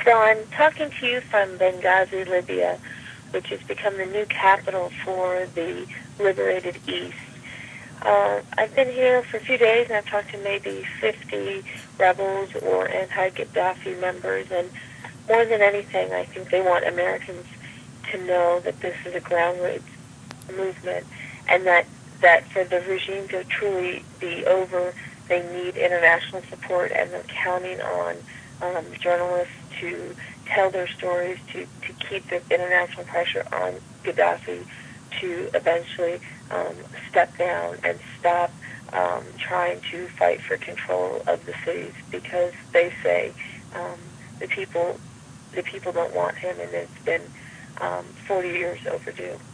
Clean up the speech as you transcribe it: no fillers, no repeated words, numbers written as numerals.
So I'm talking to you from Benghazi, Libya, which has become the new capital for the liberated East. I've been here for a few days, and I've talked to maybe 50 rebels or anti-Gaddafi members, and more than anything, I think they want Americans to know that this is a ground-roots movement, and that for the regime to truly be over, they need international support, and they're counting on journalists to tell their stories, to keep the international pressure on Gaddafi to eventually step down and stop trying to fight for control of the cities, because they say um, the people don't want him, and it's been 40 years overdue.